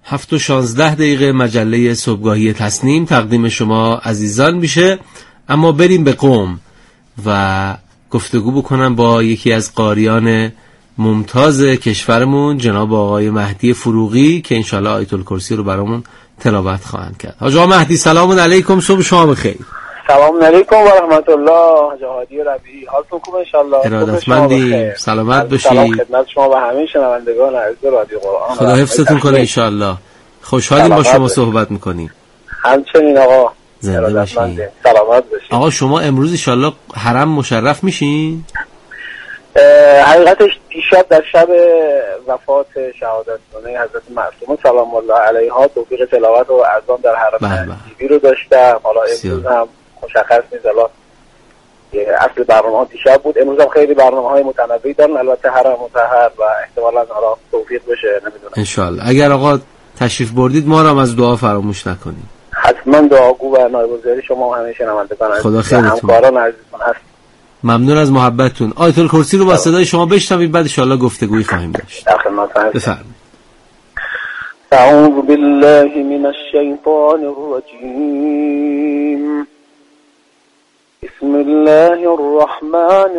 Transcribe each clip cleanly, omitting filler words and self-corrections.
7:16 مجله صبحگاهی تصنیم تقدیم شما عزیزان میشه. اما بریم به قم و گفتگو بکنم با یکی از قاریان ممتاز کشورمون، جناب آقای مهدی فروغی، که انشالله آیت الکرسی رو برامون تلاوت خواهند کرد. حاج آقا مهدی سلام علیکم، صبح شما بخیر. سلام علیکم و رحمت الله. حاج هادی ربیعی، حالتون خوبه ان شاء الله؟ ارادتمندی، سلامت باشید. سلام خدمت شما و همه شنوندگان عزیز رادیو قرآن. خدا حفظتون کنه ان شاء الله. خوشحالیم با شما صحبت میکنیم. همچنین آقا، زنده باشید. سلامت باشید. آقا شما امروز ان شاء الله حرم مشرف میشین؟ حقیقتش دیشب در شب وفات شهادتنامه حضرت معصومه سلام الله علیها توفیق تلاوت و اذان در حرم دیوی رو داشتم. حالا امروز هم مشخص نیست، حالا اصل برنامه دیشب بود، امروز هم خیلی برنامه‌های متنوعی دارن، البته حرم مطهر و احتمالاً حالا توفیق بشه، نمیدونم ان شاء الله. اگر آقا تشریف بردید ما رو هم از دعا فراموش نکنید. حتما دعاگو و نایب‌الوزیر شما و همه شنوندگان خدا خیرتون. همکاران عزیزتون هست. ممنون از محبتتون. آیت الکرسی رو با صدای شما بشنویم، بعد ان شاء الله گفتگویی خواهیم داشت. بفرمایید. اعوذ بالله من الشیطان الرجیم. بسم الله الرحمن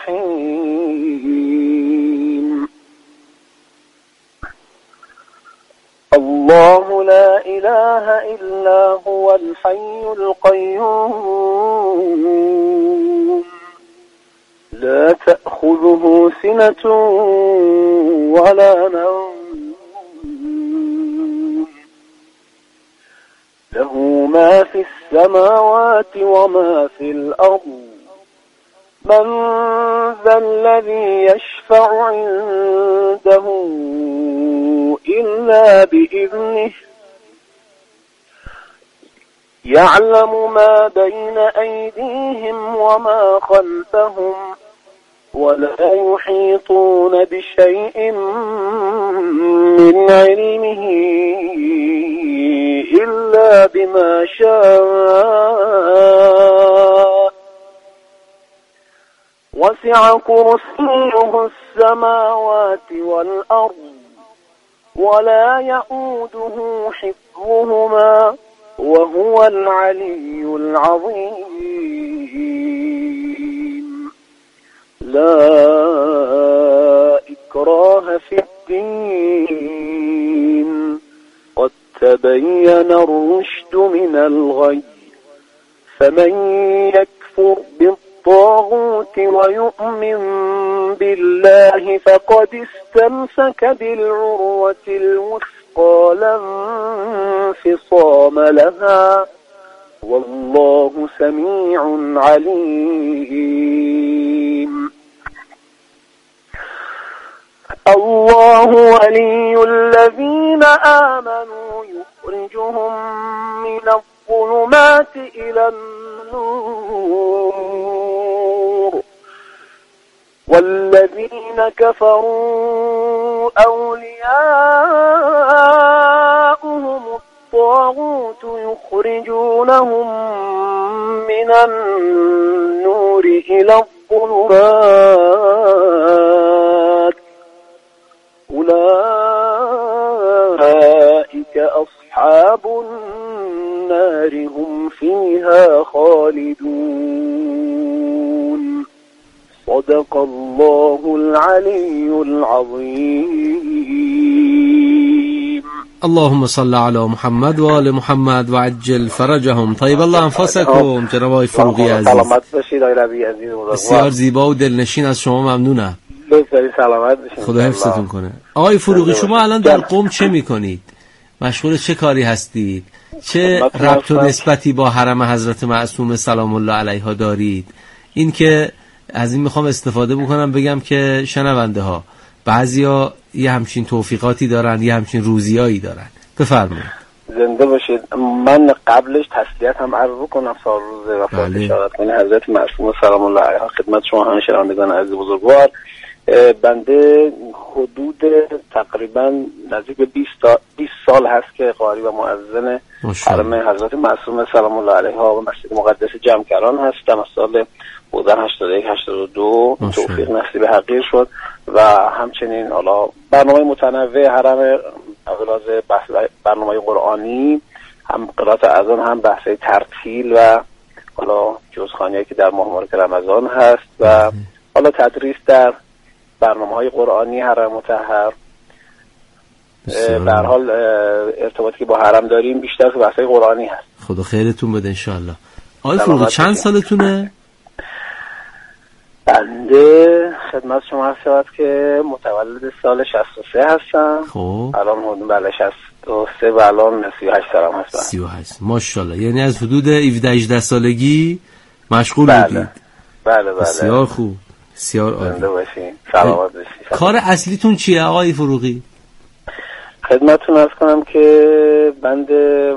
الرحیم. الله لا اله الا هو الحي القيوم لا تأخذه سنة ولا نوم له ما في السماوات وما في الأرض من ذا الذي يشفع عنده إلا بإذنه يعلم ما بين أيديهم وما خلفهم ولا يحيطون بشيء من علمه إلا بما شاء وسع كرسيه السماوات والأرض ولا يؤوده حفظهما وهو العلي العظيم. لا إكراه في الدين قد تبين الرشد من الغي فمن يكفر بالطاغوت ويؤمن بالله فقد استمسك بالعروة الوثقى لا انفصام لها والله سميع عليم. الله ولي الذين آمنوا يخرجهم من الظلمات إلى النور والذين كفروا أولياؤهم الطاغوت يخرجونهم من النور إلى الظلمات أولئك أصحاب النار هم فيها خالدون. صدق الله العلي العظيم. اللهم صل على محمد و آل محمد و عجل فرجهم. طیب الله انفاسکم. جناب آقای فروغی عزیز، سلامت باشید. آقای ربیعی عزیز، بسیار زیبا و دلنشین از شما ممنونم. بسیار سلامت باشید. خدا حفظتون کنه. آقای فروغی شما الان در قم چه میکنید؟ مشغول چه کاری هستید؟ چه ربط و نسبتی با حرم حضرت معصومه سلام الله علیها دارید؟ این که از این میخوام استفاده بکنم بگم که شنونده ها بعضیا یه همچین توفیقاتی دارن، یه همچین روزیایی دارن. بفرمایید. زنده باشید. من قبلش تسلیت هم عرض بکنم سال روز وفات شهادتنامه حضرت معصومه سلام الله علیها خدمت شما همه شنوندگان عزیز بزرگوار. بنده حدود تقریبا نزدیک به 20 سال هست که قاری و مؤذن حرم حضرت معصومه سلام الله علیها و مسجد مقدس جمکران هستم. از سال بودن 81 82 توفیق نصیب حقیر شد و همچنین حالا برنامه متنوع حرم اغلاظ برنامه قرآنی، هم قرائت اذان، هم بحث ترتیل و حالا جزخوانی‌هایی که در ماه مبارک رمضان هست و حالا تدریس در برنامه‌های قرآنی حرم مطهر. به هر حال ارتباطی که با حرم داریم بیشتر تو بحث‌های قرآنی هست. خدا خیرتون بده انشالله. آقای فروغی چند سالتونه؟ بنده خدمت شما عرض شود که متولد سال 63 هستم. خب الان حدود 63 و الان 38 سالم هستم. 38 ماشاءالله. یعنی از حدود 17-18 سالگی مشغول بودید. بله. بسیار خوب، بسیار عالی. زنده باشین، سلامت باشین. کار اصلیتون چیه آقای فروغی؟ خدمتتون عرض کنم که بنده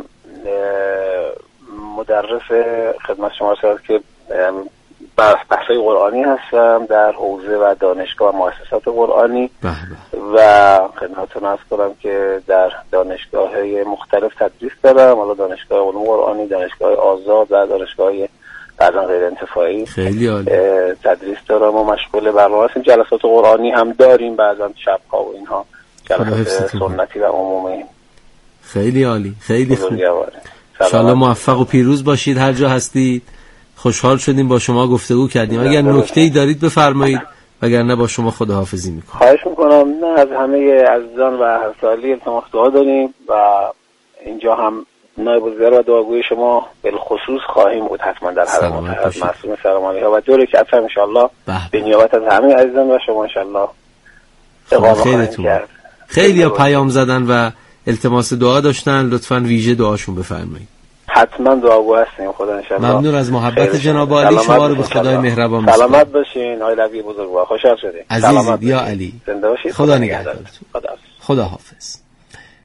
مدرس خدمت شما شد که بحث‌های قرآنی هستم در حوزه و دانشگاه و مؤسسات قرآنی و خدمتتون عرض کنم که در دانشگاه‌های مختلف تدریس دارم، حالا دانشگاه علوم قرآنی، دانشگاه آزاد و دانشگاه بعضا غیر انتفاعی. خیلی عالی. تدریس دارم و مشغول برنامه هستیم. جلسات قرآنی هم داریم، بعضا شب‌ها و اینها جلسات سنتی و عمومی. خیلی عالی، خیلی خوب. انشالله موفق و پیروز باشید هر جا هستید. خوشحال شدیم با شما گفتگو کردیم. اگر نکته‌ای دارید بفرمایید، وگرنه با شما خداحافظی میکنم. خواهش میکنم. نه از همه عزیزان و همسالی التماس دعا داریم و اینجا هم نایب الوزیر و دعاگوی شما بالخصوص خواهیم بود حتما در حرم معصومه سلام علیها و دوره که ان شاء الله به نیابت از همه عزیزان و شما ان شاء الله خیرتون. خیلی پیام زدن و التماس دعا داشتن، لطفاً ویژه دعاشون بفرمایید. حتما دعاگو هستیم. خدا ان شاء الله. ممنون از محبت جناب عالی. شما رو به خدای مهربان بسپارم. سلامت باشین آقای لبی بزرگوار. خوشحال شدیم. عزیزید یا علی. زنده باشید. خدا نگهدارتون. خدا حافظ.